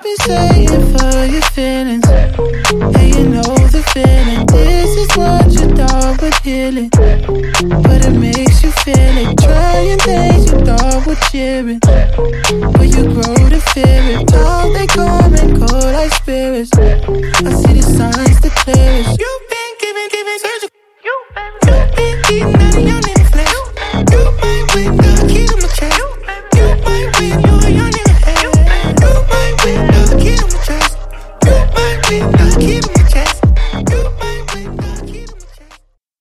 been saying for your feelings, and you know the feeling. This is what you thought would heal it, but it makes you feel it. Trying things you thought would cheer it, but you grow to fear it. Talk they come and go like spirits. I see the